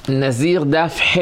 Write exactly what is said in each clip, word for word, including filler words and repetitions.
נזיר דף ח'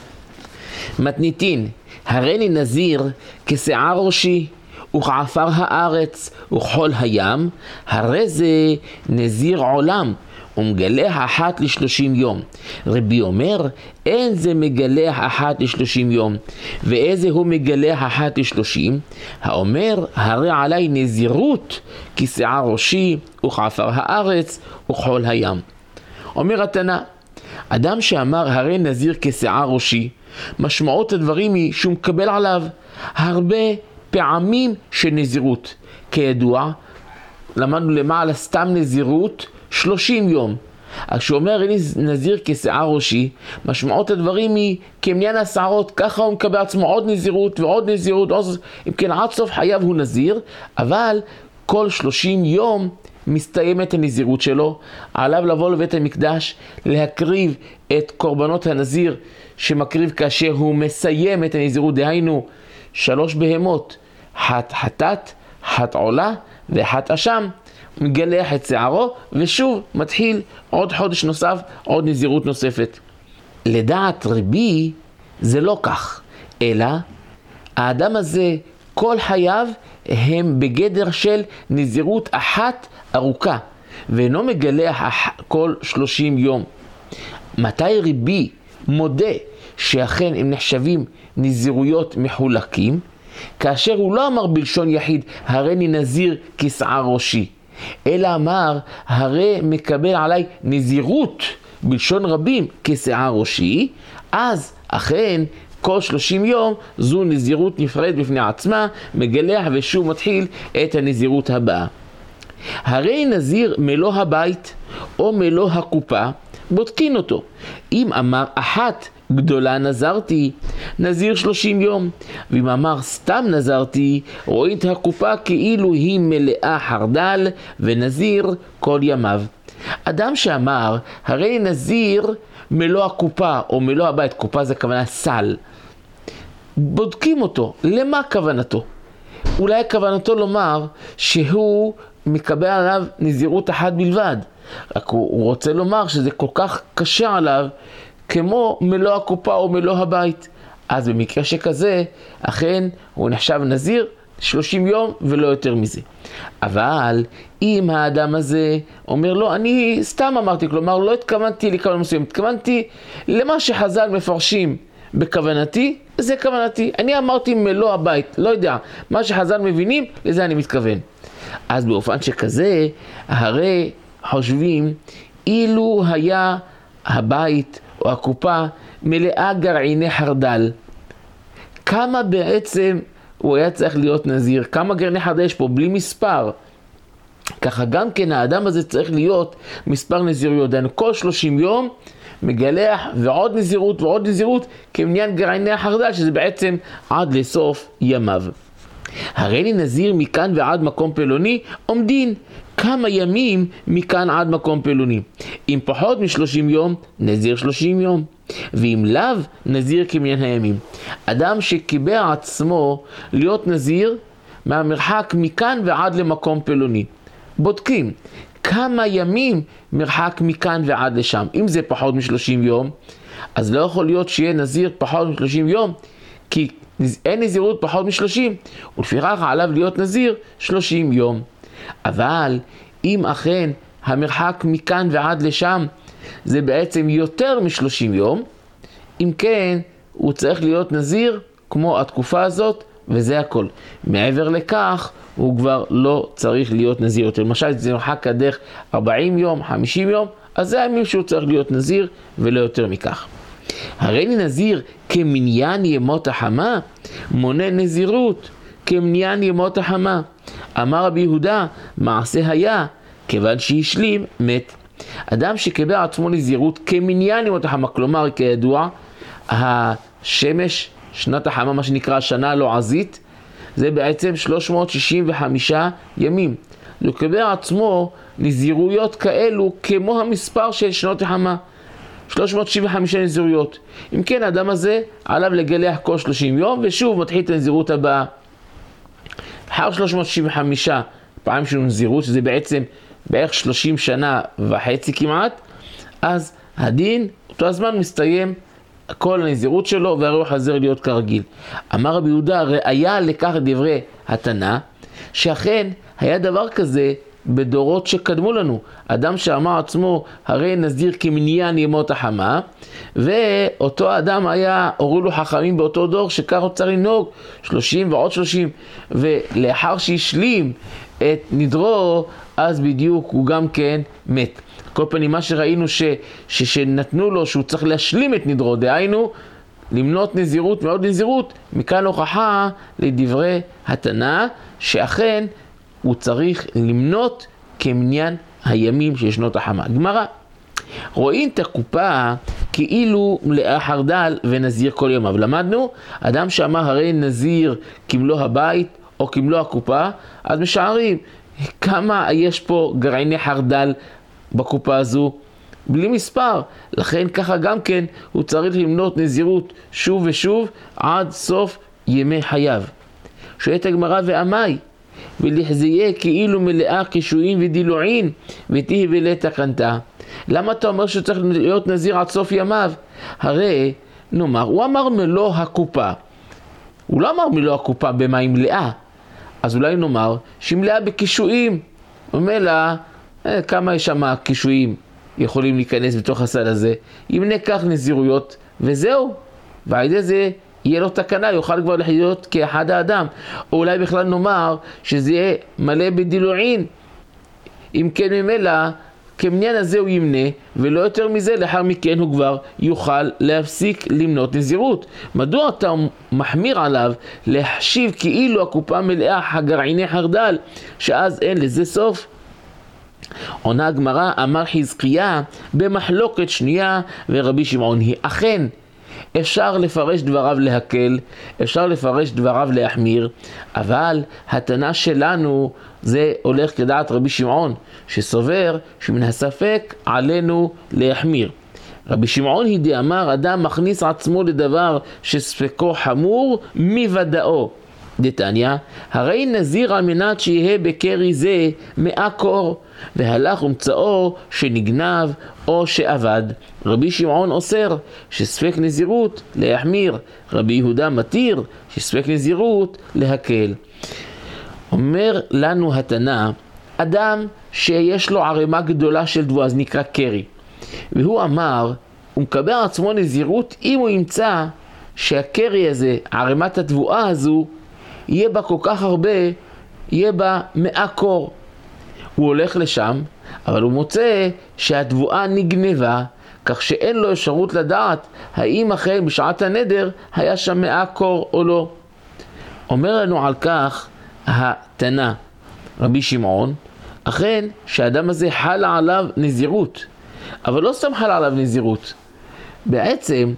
מתניתין, הריני נזיר כשיער ראשי וכעפר הארץ וכחול הים, הרי זה נזיר עולם ומגלח אחת לשלושים יום. רבי אומר, אין זה מגלח אחת לשלושים יום, ואיזה הוא מגלח אחת לשלושים? האומר, הרי עלי נזירות כשיער ראשי וכעפר הארץ וכחול הים. אומר התנא, אדם שאמר הרי נזיר כשיער ראשי, משמעות הדברים היא שהוא מקבל עליו הרבה פעמים של נזירות. כידוע, למדנו למעלה סתם נזירות שלושים יום. אז כשהוא אומר הרי נזיר כשיער ראשי, משמעות הדברים היא כמניין השערות, ככה הוא מקבל עצמו עוד נזירות ועוד נזירות, עוד... אם כן עד סוף חייו הוא נזיר, אבל כל שלושים יום מסתיימת הנזירות שלו, עליו לבוא לבית המקדש, להקריב את קורבנות הנזיר שמקריב כאשר הוא מסיים את הנזירות, דהיינו שלוש בהמות, חת חטאת, חת עולה וחת אשם, מגלח את שערו ושוב מתחיל עוד חודש נוסף, עוד נזירות נוספת. לדעת רבי זה לא כך, אלא האדם הזה כל חייו הם בגדר של נזירות אחת ארוכה, ואינו מגלח כל שלושים יום. מתי רבי מודה שאכן הם נחשבים נזירויות מחולקים? כאשר הוא לא אמר בלשון יחיד הריני נזיר כשיער ראשי, אלא אמר הרי מקבל עליי נזירות בלשון רבים כשיער ראשי, אז אכן כל שלושים יום זו נזירות נפרד בפני עצמה, מגלח ושוב מתחיל את הנזירות הבאה. הרי נזיר מלוא הבית או מלוא הקופה, בודקין אותו. אם אמר אחת גדולה נזרתי, נזיר שלושים יום, ואם אמר סתם נזרתי, רואים את הקופה כאילו היא מלאה חרדל ונזיר כל ימיו. אדם שאמר הרי נזיר מלוא הקופה או מלוא הבית, קופה זה כוונה סל, בודקים אותו, למה כוונתו? אולי כוונתו לומר שהוא מקבל עליו נזירות אחת בלבד, רק הוא, הוא רוצה לומר שזה כל כך קשה עליו כמו מלוא הקופה או מלוא הבית. אז במקרה שכזה, אכן הוא נחשב נזיר שלושים יום ולא יותר מזה. אבל אם האדם הזה אומר לו, אני סתם אמרתי, כלומר לא התכוונתי לכוונה מסוים, התכוונתי למה שחז"ל מפרשים בכוונתי, זה כוונתי. אני אמרתי מלוא הבית, לא יודע, מה שחז"ל מבינים, לזה אני מתכוון. אז באופן שכזה, הרי חושבים, אילו היה הבית או הקופה מלאה גרעיני חרדל, כמה בעצם הוא היה צריך להיות נזיר? כמה גרעיני חרדל יש פה? בלי מספר. ככה גם כן האדם הזה צריך להיות מספר נזירויות. דהיינו כל שלושים יום מגלח ועוד נזירות ועוד נזירות כמניין גרעיני החרדל, שזה בעצם עד לסוף ימיו. הרי לי נזיר מכאן ועד מקום פלוני עומדין כמה ימים מכאן עד מקום פלוני. אם פחות משלושים יום, נזיר שלושים יום. ואם לאו, נזיר כמניין הימים. אדם שקיבע עצמו להיות נזיר מהמרחק מכאן ועד למקום פלוני. בודקים כמה ימים מרחק מכאן ועד לשם. אם זה פחות משלושים יום, אז לא יכול להיות שיהיה נזיר פחות משלושים יום, כי אין נזירות פחות משלושים, ולפיכך עליו להיות נזיר שלושים יום. אבל אם אכן המרחק מכאן ועד לשם זה בעצם יותר משלושים יום, אם כן הוא צריך להיות נזיר כמו התקופה הזאת, וזה הכל. מעבר לכך הוא כבר לא צריך להיות נזיר יותר. למשל זה מרחק הדרך ארבעים יום, חמישים יום, אז זה הימים שהוא צריך להיות נזיר ולא יותר מכך. הרי לי נזיר כמניין ימות החמה, מונה נזירות כמניין ימות החמה. אמר רבי יהודה, מעשה היה, כיוון שהשלים, מת. אדם שקיבל עצמו נזירות כמניין ימות החמה, כלומר כידוע, השמש, שנת החמה, מה שנקרא השנה הלועזית, זה בעצם שלוש מאות שישים וחמישה ימים. הוא קיבל עצמו נזירויות כאלו כמו המספר של שנות החמה. שלוש מאות שישים וחמישה נזירויות. אם כן, האדם הזה עליו לגלח כל שלושים יום, ושוב מתחיל את הנזירות הבאה. אחר שלוש מאות שישים וחמישה פעמים של נזירות, שזה בעצם בערך שלושים שנה וחצי כמעט, אז הדין אותו הזמן מסתיים כל הנזירות שלו, והרי הוא חזר להיות כרגיל. אמר רבי יהודה, ראיה לכך דברי התנא, שאכן היה דבר כזה בדורות שקדמו לנו. אדם שאמר עצמו, הרי נזיר כמניין ימות החמה, ואותו אדם היה, הורו לו חכמים באותו דור, שכך הוא צריך לנהוג שלושים ועוד שלושים, ולאחר שהשלים את נדרו, אז בדיוק הוא גם כן מת. כל פנים מה שראינו ש, ש, שנתנו לו שהוא צריך להשלים את נדרו, דהיינו למנות נזירות מאוד נזירות, מכאן הוכחה לדברי התנא שאכן הוא צריך למנות כמניין הימים של שנות החמה. גמרא, רואים את הקופה כאילו מלאה חרדל ונזיר כל ימיו. למדנו, אדם שאמר הרי נזיר כמלוא הבית או כמלוא הקופה, אז משערים כמה יש פה גרעיני חרדל בקופה הזו, בלי מספר. לכן ככה גם כן הוא צריך למנות נזירות שוב ושוב עד סוף ימי חייו. שואלת הגמרא, ואמי ולחזיה כאילו מלאה קישואין ודילועין ותהי ולתה קנתה. למה אתה אומר שצריך להיות נזיר עד סוף ימיו? הרי נאמר, הוא אמר מלוא הקופה, הוא לא אמר מלוא הקופה במה היא מלאה, אז אולי נאמר שהיא מלאה בקישואין. אומר לה, אה, כמה יש שם קישואין יכולים להיכנס בתוך הסל הזה? אם ניקח נזירויות וזהו, ועל ידי זה יהיה לו תקנה, יוכל כבר לחיות כאחד האדם. או אולי בכלל נאמר שזה יהיה מלא בדילועין, אם כן ממילא כמניין הזה הוא ימנה, ולא יותר מזה, לאחר מכן הוא כבר יוכל להפסיק למנות נזירות. מדוע אתה מחמיר עליו להחשיב כאילו הקופה מלאה הגרעיני חרדל, שאז אין לזה סוף? עונה הגמרא, אמר חזקיה במחלוקת שנייה ורבי שמעון היא, אכן אפשר לפרש דבריו להקל, אפשר לפרש דבריו להחמיר, אבל התנא שלנו זה הולך כדעת רבי שמעון, שסובר שמן הספק עלינו להחמיר. רבי שמעון היא דאמר, אדם מכניס עצמו לדבר שספקו חמור מוודאו. דתניא, הרי נזיר על מנת שיהיה בקרי זה מאה קור, והלך ומצאו שנגנב או שעבד. רבי שמעון אוסר שספק נזירות להחמיר, רבי יהודה מתיר שספק נזירות להקל. אומר לנו התנא, אדם שיש לו ערימה גדולה של תבואה, אז נקרא קרי, והוא אמר, הוא מקבל עצמו נזירות אם הוא ימצא שהקרי הזה, ערימת התבואה הזו, יהיה בה כל כך הרבה, יהיה בה מאה קור. הוא הולך לשם, אבל הוא מוצא שהתבואה נגנבה, כך שאין לו אפשרות לדעת האם אכן בשעת הנדר היה שם מאה קור או לא. אומר לנו על כך התנא רבי שמעון, אכן שהאדם הזה חלה עליו נזירות, אבל לא סתם חלה עליו נזירות. בעצם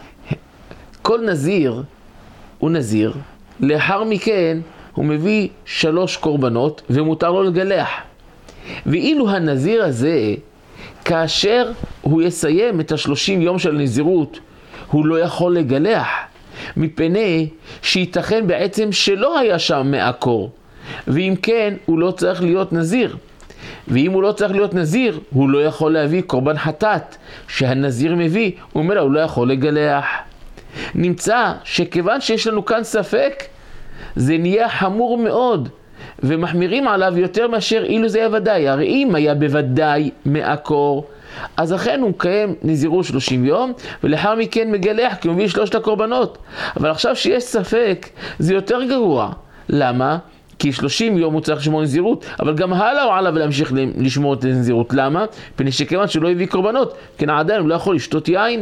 כל נזיר הוא נזיר, לאחר מכן הוא מביא שלוש קורבנות ומותר לו לגלח. ואילו הנזיר הזה, כאשר הוא יסיים את השלושים יום של נזירות, הוא לא יכול לגלח, מפני שייתכן בעצם שלא היה שם מאה קור, ואם כן הוא לא צריך להיות נזיר. ואם הוא לא צריך להיות נזיר, הוא לא יכול להביא קורבן חטאת שהנזיר מביא, הוא אומר, הוא לא יכול לגלח. נמצא שכיוון שיש לנו כאן ספק, זה נהיה חמור מאוד, ומחמירים עליו יותר מאשר אילו זה היה ודאי. הרי אם היה בוודאי מאה קור, אז אכן הוא מקיים נזירות שלושים יום, ולאחר מכן מגלח, כי הוא מביא שלושת הקורבנות. אבל עכשיו שיש ספק, זה יותר גרוע. למה? כי שלושים יום הוא צריך לשמור נזירות, אבל גם הלאה הוא עליו להמשיך לשמור את נזירות. למה? פני שכיוון שהוא לא הביא קורבנות, כן עדיין הוא לא יכול לשתות יין.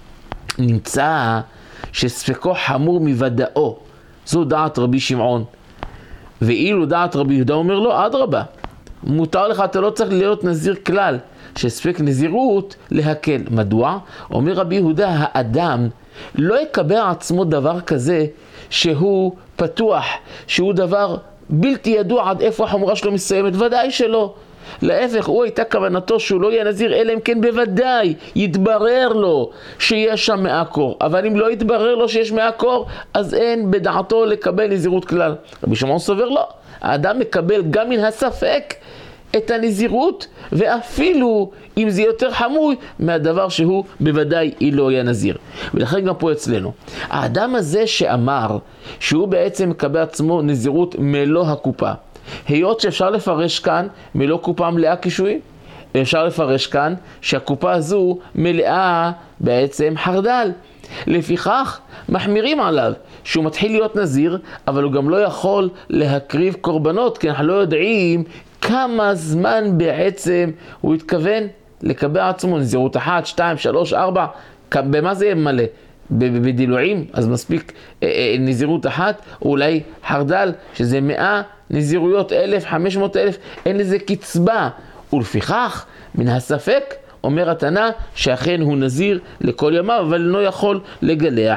נמצא שספקו חמור מוודאו. זו דעת רבי שמעון. ואילו דעת רבי יהודה אומר לו, אדרבה, מותר לך, אתה לא צריך להיות נזיר כלל, שספק נזירות להקל. מדוע? אומר רבי יהודה, האדם לא יקבל עצמו דבר כזה שהוא פתוח, שהוא דבר בלתי ידוע עד איפה החומרה שלו מסיימת. ודאי שלא. להפך, הוא הייתה כוונתו שהוא לא יהיה נזיר, אלא אם כן בוודאי יתברר לו שיש שם מאה קור. אבל אם לא יתברר לו שיש מאה קור, אז אין בדעתו לקבל נזירות כלל. רבי שמעון סובר לא. האדם מקבל גם מן הספק את הנזירות, ואפילו אם זה יותר חמור מהדבר שהוא בוודאי לא יהיה נזיר. ולכן גם פה אצלנו, האדם הזה שאמר שהוא בעצם מקבל עצמו נזירות מלוא הקופה, היות שאפשר לפרש כאן מלוא קופה מלאה קישואין, אפשר לפרש כאן שהקופה הזו מלאה בעצם חרדל. לפיכך מחמירים עליו שהוא מתחיל להיות נזיר, אבל הוא גם לא יכול להקריב קורבנות, כי אנחנו לא יודעים כמה זמן בעצם הוא התכוון לקבל עצמו נזירות אחת, שתיים, שלוש, ארבע, במה זה יהיה מלא? בדילועים? אז מספיק נזירות אחת, או אולי חרדל, שזה מאה נזירויות, אלף, חמש מאות אלף, אין לזה קצבה. ולפיכך, מן הספק, אומר התנא שאכן הוא נזיר לכל ימיו, אבל לא יכול לגלח.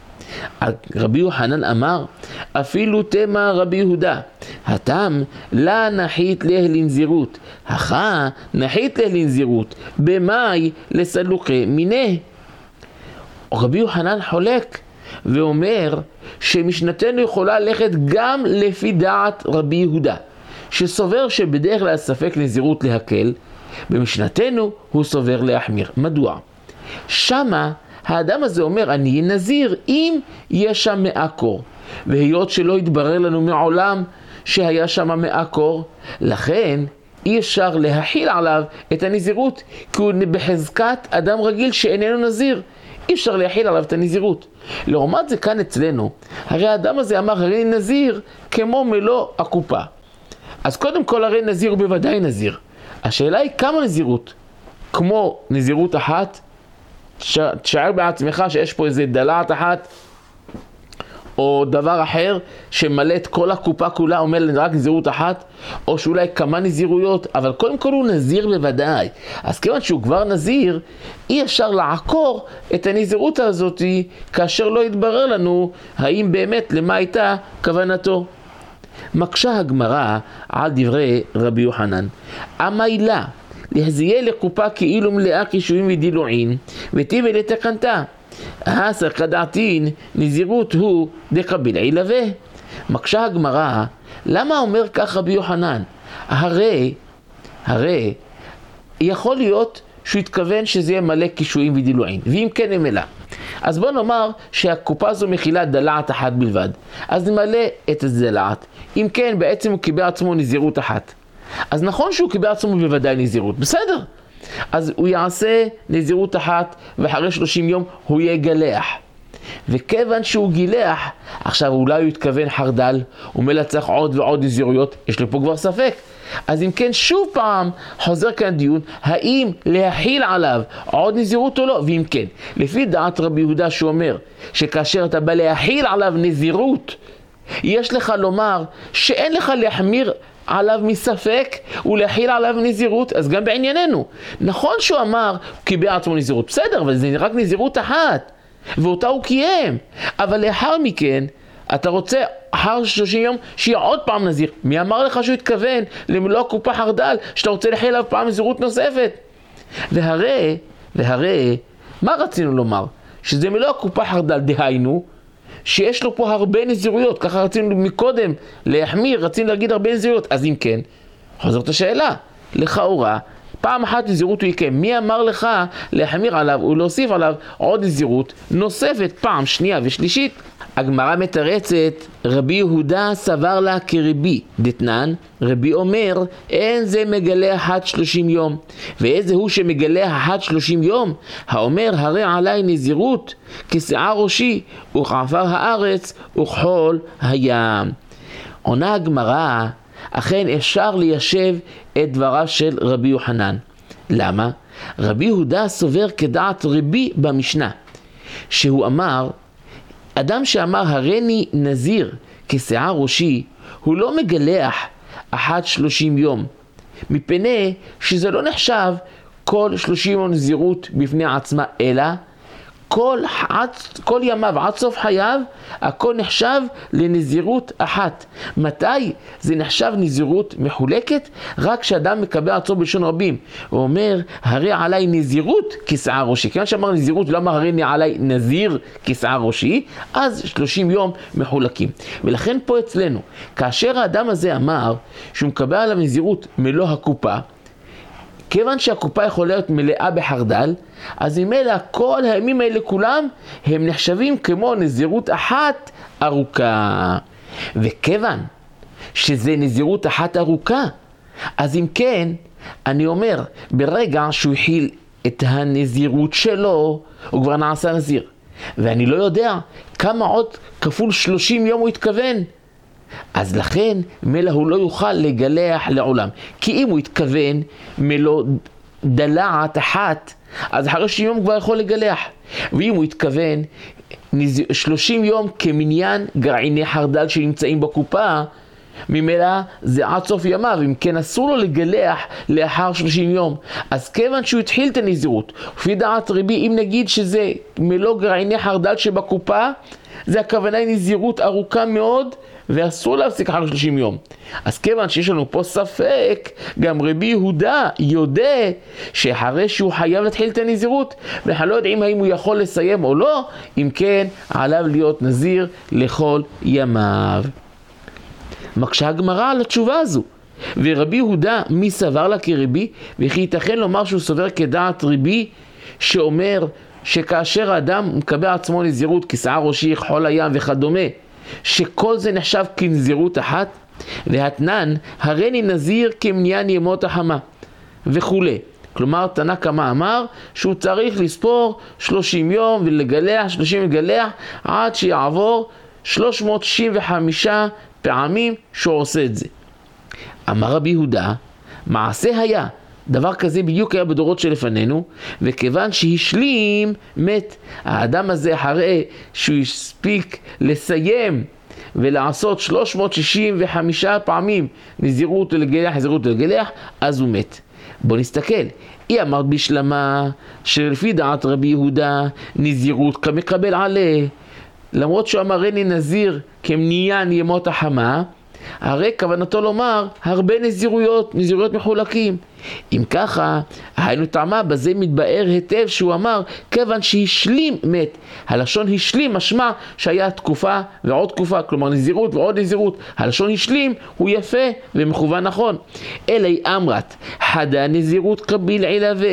רבי יוחנן אמר, אפילו תמה רבי יהודה, התם לה נחית לה לנזירות, הכה נחית לה לנזירות, במאי לסלוקי מיני. רבי יוחנן חולק ואומר שמשנתנו יכולה ללכת גם לפי דעת רבי יהודה, שסובר שבדרך כלל ספק נזירות להקל, במשנתנו הוא סובר להחמיר. מדוע? שמה האדם הזה אומר, אני נזיר אם יש שם מעקור, והיות שלא יתברר לנו מעולם שהיה שם מעקור, לכן אי אפשר להחיל עליו את הנזירות, כי הוא בחזקת אדם רגיל שאיננו נזיר, אי אפשר להחיל עליו את הנזירות. לעומת זה כאן אצלנו, הרי האדם הזה אמר, הרי נזיר כמו מלוא הקופה. אז קודם כל הרי נזיר הוא בוודאי נזיר. השאלה היא כמה נזירות? כמו נזירות אחת, תשאר בעצמך שיש פה איזה דלעת אחת, או דבר אחר שמלא את כל הקופה כולה, אומר רק נזירות אחת, או שאולי כמה נזירויות, אבל קודם כל הוא נזיר בוודאי. אז כיוון שהוא כבר נזיר, אי אפשר לעקור את הנזירות הזאת, כאשר לא יתברר לנו האם באמת למה הייתה כוונתו. מקשה הגמרא על דברי רבי יוחנן, המיילה להזייה לקופה כאילו מלאה קישואים ודילועים, וטיבה לתקנתה, הסר כדעתין נזירות הוא דקבלעי לווה. מקשה הגמרא, למה אומר כך רבי יוחנן? הרי, הרי יכול להיות שהוא התכוון שזה יהיה מלא קישואים ודילועים, ואם כן הם מלא. אז בוא נאמר שהקופה הזו מכילה דלעת אחת בלבד, אז נמלא את הדלעת. אם כן, בעצם הוא קיבל עצמו נזירות אחת. אז נכון שהוא קיבל עצמו בוודאי נזירות, בסדר. אז הוא יעשה נזירות אחת, ואחרי שלושים יום הוא יגלח. וכיוון שהוא גילח, עכשיו אולי הוא התכוון חרדל, הוא מלצח עוד ועוד נזירויות, יש לו פה כבר ספק. אז אם כן, שוב פעם חוזר כאן דיון, האם להחיל עליו עוד נזירות או לא? ואם כן, לפי דעת רבי יהודה שאומר, שכאשר אתה בא להחיל עליו נזירות, יש לך לומר שאין לך להחמיר עליו מספק ולהחיל עליו נזירות, אז גם בענייננו. נכון שהוא אמר, כי בעצמו נזירות, בסדר, אבל זה רק נזירות אחת, ואותה הוא קיים. אבל לאחר מכן, אתה רוצה אחר שלושים יום שיהיה עוד פעם נזיר. מי אמר לך שהוא התכוון למלוא קופה חרדל, שאתה רוצה להחיל עליו פעם נזירות נוספת? והרי, והרי, מה רצינו לומר? שזה מלוא קופה חרדל, דהיינו, שיש לו פה הרבה נזירויות, ככה רצינו מקודם להחמיר, רצינו להגיד הרבה נזירויות. אז אם כן, חוזרת השאלה, לכאורה, פעם אחת נזירות הוא יקיים, מי אמר לך להחמיר עליו ולהוסיף עליו עוד נזירות נוספת פעם שנייה ושלישית? הגמרא מתרצת, רבי יהודה סבר לה כרבי, דתנן, רבי אומר, אין זה מגלה אחת שלושים יום, ואיזה הוא שמגלה אחת שלושים יום? האומר, הרי עלי נזירות, כשער ראשי, וכעפר הארץ, וכחול הים. עונה הגמרא, אכן אפשר ליישב את דברה של רבי יוחנן. למה? רבי יהודה סובר כדעת רבי במשנה, שהוא אמר, אדם שאמר הריני נזיר כשער ראשי, הוא לא מגלח אחת שלושים יום, מפני שזה לא נחשב כל שלושים יום נזירות בפני עצמה, אלא כל, עד, כל ימיו, עד סוף חייו, הכל נחשב לנזירות אחת. מתי זה נחשב נזירות מחולקת? רק כשאדם מקבל עצמו בלשון רבים. הוא אומר, הרי עליי נזירות כשער ראשי. כיוון שאמר נזירות, לא אמר הרי עליי נזיר כשער ראשי, אז שלושים יום מחולקים. ולכן פה אצלנו, כאשר האדם הזה אמר שהוא מקבל עליו נזירות מלוא הקופה, כיוון שהקופה יכולה להיות מלאה בחרדל, אז ממילא כל הימים האלה כולם הם נחשבים כמו נזירות אחת ארוכה. וכיוון שזה נזירות אחת ארוכה, אז אם כן, אני אומר, ברגע שהוא הכיל את הנזירות שלו, הוא כבר נעשה נזיר. ואני לא יודע כמה עוד כפול שלושים יום הוא התכוון. אז לכן מלא הוא לא יוכל לגלח לעולם. כי אם הוא התכוון מלא דלעת אחת, אז אחרי שלושים יום כבר יכול לגלח. ואם הוא התכוון שלושים יום כמניין גרעיני חרדל שנמצאים בקופה, ממילא זה עד סוף ימיו, אם כן אסור לו לגלח לאחר שלושים יום. אז כיוון שהוא התחיל את הנזירות, לפי דעת רבי, אם נגיד שזה מלוא גרעיני חרדל שבקופה, זה הכוונה נזירות ארוכה מאוד, ואסור להפסיק אחר שלושים יום. אז כיוון שיש לנו פה ספק, גם רבי יהודה יודע שאחרי שהוא חייב להתחיל את הנזירות, ואנחנו לא יודעים האם הוא יכול לסיים או לא, אם כן עליו להיות נזיר לכל ימיו. מקשה הגמרא על התשובה הזו. ורבי יהודה מי סבר לה כרבי, וכי ייתכן לומר שהוא סובר כדעת רבי, שאומר שכאשר האדם מקבל עצמו נזירות כשער ראשי, כחול הים וכדומה, שכל זה נחשב כנזירות אחת, והתנן הריני נזיר כמניין ימות החמה וכו'. כלומר תנא קמא אמר שהוא צריך לספור שלושים יום ולגלח שלושים לגלח עד שיעבור שלוש מאות שישים וחמש פעמים שהוא עושה את זה. אמר רבי יהודה, מעשה היה, דבר כזה בדיוק היה בדורות שלפנינו, וכיוון שהשלים מת. האדם הזה אחרי שהוא הספיק לסיים ולעשות שלוש מאות שישים וחמש פעמים נזירות לגלח, נזירות לגלח, אז הוא מת. בוא נסתכל, היא אמרת בשלמה שלפי דעת רבי יהודה נזירות כמקבל עלה, למרות שהוא אמר אני נזיר כמניין ימות החמה, הרי כוונתו לומר הרבה נזירויות, נזירויות מחולקים. אם ככה, היינו טעמה, בזה מתבאר היטב שהוא אמר כיוון שהשלים מת. הלשון השלים משמע שהיה תקופה ועוד תקופה, כלומר נזירות ועוד נזירות. הלשון השלים הוא יפה ומכוון נכון. אלי אמרת חדה נזירות קביל עילווה,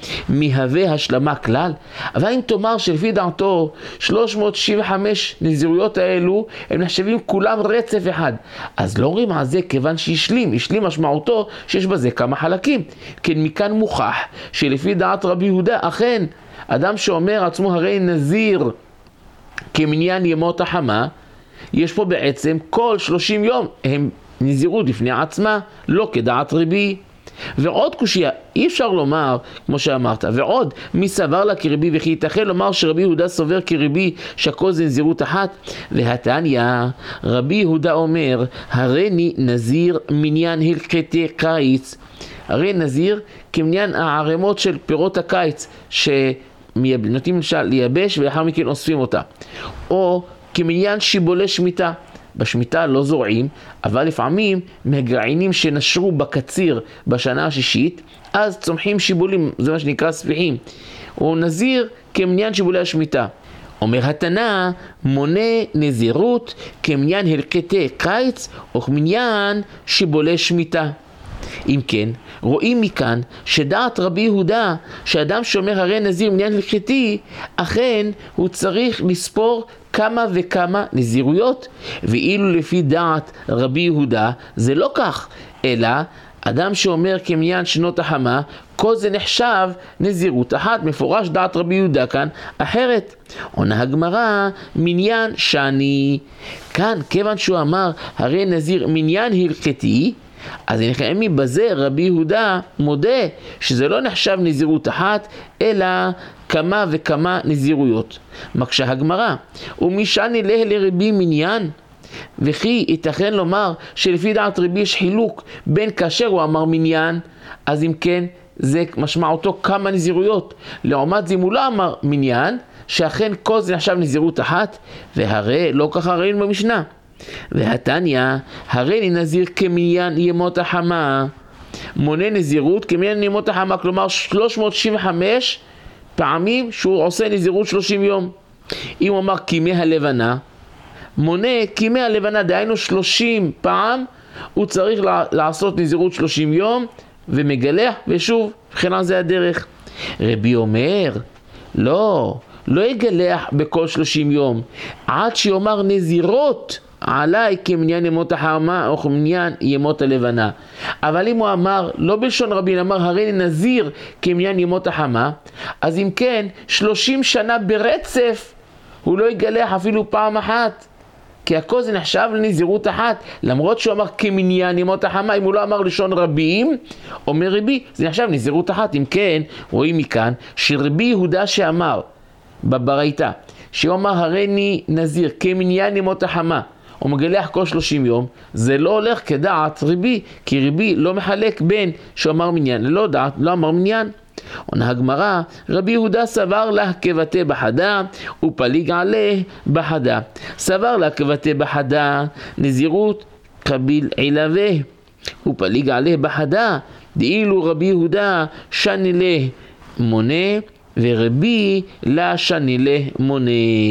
מהווה השלמה כלל. אבל אם תאמר שלפי דעתו שלוש מאות שישים וחמש נזירויות האלו הם נחשבים כולם רצף אחד, אז לא אומרים על זה כיוון שהשלים. השלים משמעותו שיש בזה כמה חלקים. כן, מכאן מוכח שלפי דעת רבי יהודה אכן אדם שאומר עצמו הרי נזיר כמניין ימות החמה, יש פה בעצם כל שלושים יום הם נזירות לפני עצמה, לא כדעת רבי. ועוד קושיה, אי אפשר לומר כמו שאמרת, ועוד מי סבר לה כרבי, וכי ייתכן לומר שרבי יהודה סובר כרבי שהכל זה נזירות אחת. והתניא רבי יהודה אומר הריני נזיר מניין הלקטי קיץ, הרי נזיר כמניין הערימות של פירות הקיץ שנותנים לייבש ולאחר מכן אוספים אותה, או כמניין שיבולי שמיטה. בשמיטה לא זורעים, אבל לפעמים מהגרעינים שנשרו בקציר בשנה השישית, אז צומחים שיבולים, זה מה שנקרא ספיחים. או נזיר כמניין שיבולי השמיטה. אומר התנא מונה נזירות כמניין הלקטי קיץ או כמניין שיבולי שמיטה. אם כן, רואים מכאן שדעת רבי יהודה שאדם שאומר הרי נזיר מניין הלקטי, אכן הוא צריך לספור כמה וכמה נזירויות, ואילו לפי דעת רבי יהודה זה לא כך, אלא אדם שאומר כמניין שנות החמה, כל זה נחשב נזירות אחת. מפורש דעת רבי יהודה כאן אחרת. עונה הגמרא מניין שני, כאן כיוון שהוא אמר הרי נזיר מניין הלקטי, אז נכנעים מבזה רבי יהודה מודה שזה לא נחשב נזירות אחת, אלא כמה וכמה נזירויות. מקשה הגמרא, ומשני לה לרבי מניין, וכי ייתכן לומר שלפי דעת רבי יש חילוק בין כאשר הוא אמר מניין, אז אם כן זה משמעותו כמה נזירויות, לעומת זה אם הוא לא אמר מניין, שאכן כל זה נחשב נזירות אחת, והרי לא ככה ראינו במשנה. והתניא, הרי נזיר כמניין ימות החמה, מונה נזירות כמניין ימות החמה, כלומר שלוש מאות שישים וחמש פעמים שהוא עושה נזירות שלושים יום. אם הוא אמר כימי הלבנה, מונה כימי הלבנה, דהיינו שלושים פעם, הוא צריך לעשות נזירות שלושים יום, ומגלח, ושוב, מבחינה זה הדרך. רבי אומר, לא, לא יגלח בכל שלושים יום, עד שיאמר נזירות עליי כמניין ימות החמה או כמניין ימות הלבנה. אבל אם הוא אמר, לא בלשון רבין, אמר הרי נזיר כמניין ימות החמה, אז אם כן, שלושים שנה ברצף הוא לא יגלח אפילו פעם אחת, כי הכל זה נחשב לנזירות אחת, למרות שהוא אמר כמניין ימות החמה. אם הוא לא אמר לשון רבים, אומר רבי, זה נחשב נזירות אחת. אם כן, רואים מכאן שרבי יהודה שאמר בברייתא, שהוא אמר הרי נזיר כמניין ימות החמה, הוא מגלח כל שלושים יום, זה לא הולך כדעת רבי, כי רבי לא מחלק בין שאמר מניין ללא דעת, לא אמר מניין. עונה הגמרא, רבי יהודה סבר לה כבתי בחדה ופליג עליה בחדה. סבר לה כבתי בחדה נזירות קביל עילבה ופליג עליה בחדה, דאילו רבי יהודה שני לה מונה ורבי לה שני לה מונה.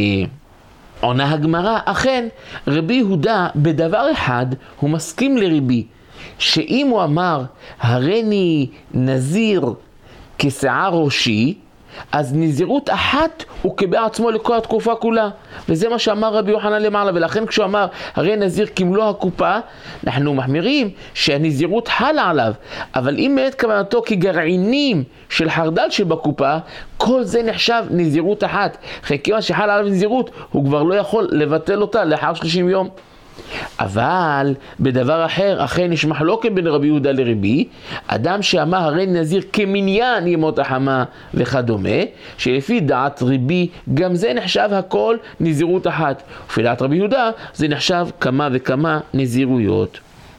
עונה הגמרא, אכן רבי יהודה בדבר אחד הוא מסכים לרבי, שאם הוא אמר הריני נזיר כשיער ראשי, אז נזירות אחת הוא קבע עצמו לכל התקופה כולה, וזה מה שאמר רבי יוחנן למעלה. ולכן כשהוא אמר הרי נזיר כמלוא הקופה, אנחנו מחמירים שהנזירות חלה עליו, אבל אם באמת כוונתו כגרעינים של חרדל שבקופה, כל זה נחשב נזירות אחת. כיוון שחל עליו נזירות, הוא כבר לא יכול לבטל אותה לאחר שלושים יום. אבל בדבר אחר, אכן יש מחלוקת בין רבי יהודה לרבי, אדם שאמר הרי נזיר כמניין ימות החמה וכדומה, שלפי דעת רבי גם זה נחשב הכל נזירות אחת, לפי דעת רבי יהודה זה נחשב כמה וכמה נזירויות.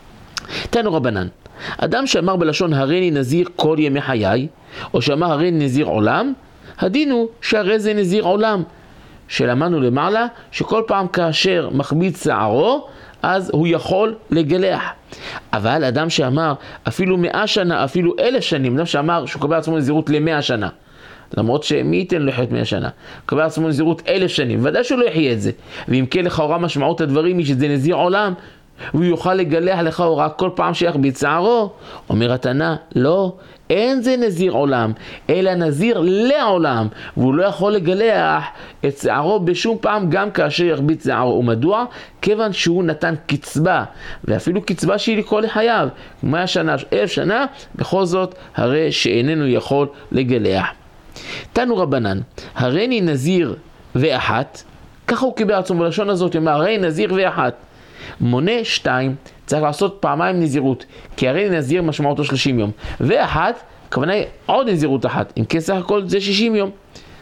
תנו רבנן, אדם שאמר בלשון הרי נזיר כל ימי חיי, או שאמר הרי נזיר עולם, הדין הוא שהרי זה נזיר עולם, שלמדנו למעלה שכל פעם כאשר מחמיץ שערו אז הוא יכול לגלח. אבל אדם שאמר אפילו מאה שנה, אפילו אלף שנים, אדם שאמר שהוא קבל עצמו נזירות למאה שנה, למרות שמי ייתן לו לחיות מאה שנה, קבל עצמו נזירות אלף שנים, ודאי שהוא לא יחיה את זה. ואם כן לכאורה משמעות הדברים היא שזה נזיר עולם, והוא יוכל לגלח לכאורה כל פעם שיחמיץ שערו. אומר התנא, לא, אין זה נזיר עולם, אלא נזיר לעולם, והוא לא יכול לגלח את שערו בשום פעם גם כאשר יחמיץ שערו. ומדוע? כיוון שהוא נתן קצבה, ואפילו קצבה שהיא לכל חייו, מאה שנה, אלף שנה, בכל זאת הרי שאיננו יכול לגלח. תנו רבנן, הרי נזיר ואחת, ככה הוא קיבל עצמו בלשון הזאת, אומר הרי נזיר ואחת, מונה שתיים, צריך לעשות פעמיים נזירות, כי הרי נזיר משמעותו שלושים יום, ואחת, הכוונה היא עוד נזירות אחת, אם כן סך הכל זה שישים יום,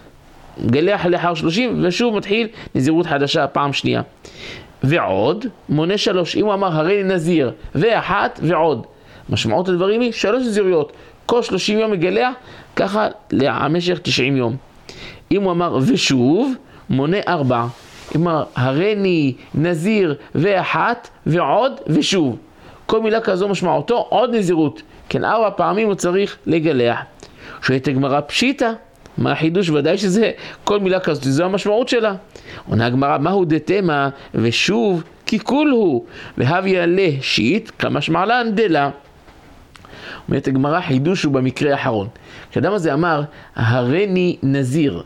גלח לאחר שלושים, ושוב מתחיל נזירות חדשה פעם שנייה. ועוד, מונה שלוש, אם הוא אמר הרי נזיר ואחת ועוד, משמעות הדברים היא שלוש נזירויות, כל שלושים יום מגלח, ככה למשך תשעים יום. אם הוא אמר ושוב, מונה ארבע, אמר הריני נזיר ואחת ועוד ושוב, כל מילה כזו משמעותו עוד נזירות, כן ארבע פעמים הוא צריך לגלח. שואלת הגמרא פשיטה, מה החידוש? ודאי שזה כל מילה כזאת, זו המשמעות שלה. עונה הגמרא, מהו דתמה ושוב כי כול הוא והביא עלה שיט כמשמע לן דלה. אומרת הגמרא, חידוש הוא במקרה האחרון, כשאדם הזה אמר הריני נזיר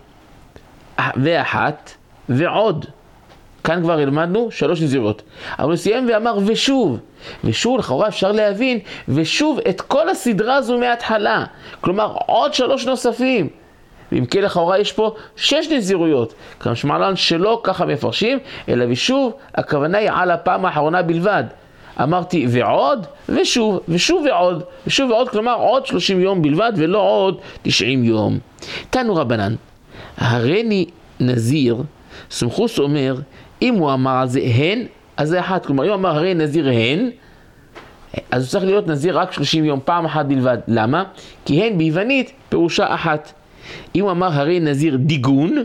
ואחת ועוד, כאן כבר למדנו שלוש נזירות, אבל הוא סיים ואמר ושוב, ושוב לכאורה אפשר להבין ושוב את כל הסדרה הזו מההתחלה, כלומר עוד שלוש נוספים, ואם כן לכאורה יש פה שש נזירויות, כמשמע לן שלא ככה מפרשים, אלא ושוב הכוונה היא על הפעם האחרונה בלבד. אמרתי ועוד ושוב ושוב ועוד ושוב ועוד, כלומר עוד שלושים יום בלבד ולא עוד תשעים יום. תנו רבנן, הריני נזיר, סמכוס אומר, אם הוא אמר על זה הן, אז זה אחת. כלומר, אם הוא אמר הרי נזיר הן, אז הוא צריך להיות נזיר רק שלושים יום, פעם אחת בלבד. למה? כי הן ביוונית פירושה אחת. אם הוא אמר הרי נזיר דיגון,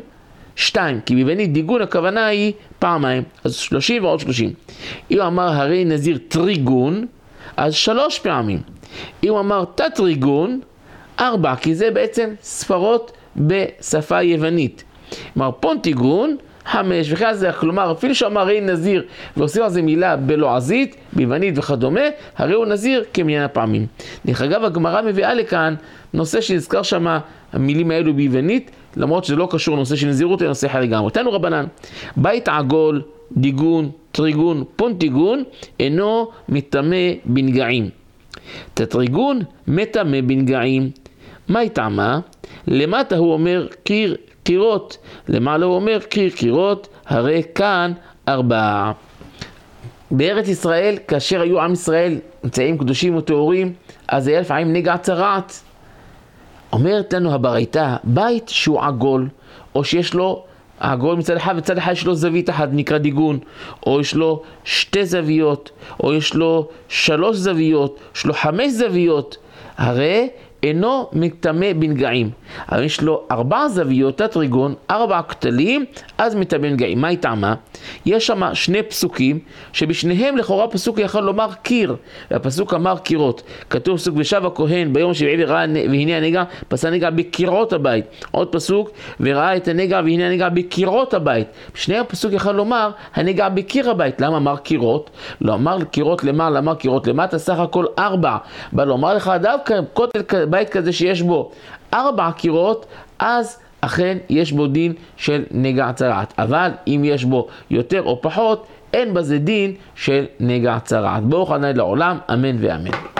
שתיים, כי ביוונית דיגון הכוונה היא פעמיים, אז שלושים ועוד שלושים. אם אמר הרי נזיר טריגון, אז שלוש פעמים. אם אמר תטריגון, ארבע, כי זה בעצם ספרות בשפה יוונית. אמר פונטיגון, חמש, וכן זה, כלומר, אפילו שאמר הרי נזיר, ועושים על זה מילה בלועזית, ביוונית וכדומה, הרי הוא נזיר כמניין הפעמים. דרך אגב, הגמרא מביאה לכאן נושא שנזכר שם המילים האלו ביוונית, למרות שזה לא קשור לנושא של נזירות, זה נושא אחר לגמרי. תנו רבנן, בית עגול, דיגון, טריגון, פונטיגון, אינו מטמא בנגעים. תטריגון מטמא בנגעים. מה יטעמה? למטה הוא אומר קיר קירות, למעלה הוא אומר קיר קירות, הרי כאן ארבעה. בארץ ישראל, כאשר היו עם ישראל נמצאים קדושים וטהורים, אז היה לפעמים נגע צרעת. אומרת לנו הברייתא, בית שהוא עגול, או שיש לו עגול מצד אחד וצד אחד יש לו זווית אחת נקרא דיגון, או יש לו שתי זוויות, או יש לו שלוש זוויות, יש לו חמש זוויות, הרי אינו מטמא בנגעים. אבל יש לו ארבע זוויות, תטריגון, ארבע כתלים, אז מטמא בנגעים. מה יטעמה? יש שם שני פסוקים, שבשניהם לכאורה פסוק יכול לומר קיר, והפסוק אמר קירות. כתוב פסוק ושב הכהן ביום שבעי וראה והנה הנגע, פסע נגע בקירות הבית. עוד פסוק, וראה את הנגע והנה הנגע בקירות הבית. בשני הפסוק יכול לומר הנגע בקיר הבית. למה אמר קירות? לא אמר קירות למעלה, אמר קירות למטה, סך הכל ארבע. בא לומר לך דווקא כותל בית כזה שיש בו ארבע קירות, אז אכן יש בו דין של נגע צרעת. אבל אם יש בו יותר או פחות, אין בזה דין של נגע צרעת. ברוך ה' לעולם, אמן ואמן.